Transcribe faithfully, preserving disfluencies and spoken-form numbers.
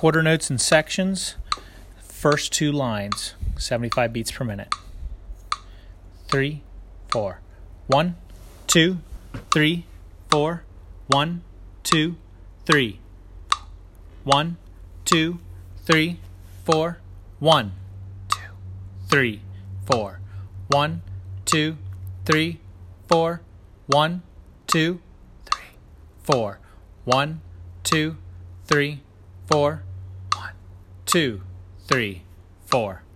quarter notes and sections. First two lines, seventy-five beats per minute. Three, four. One, two, three, four. One, two, three. One, two, three, four. One, two, three, four. One, two, three, four. One, two, three, four. One, two, three, four. One, two, three, four.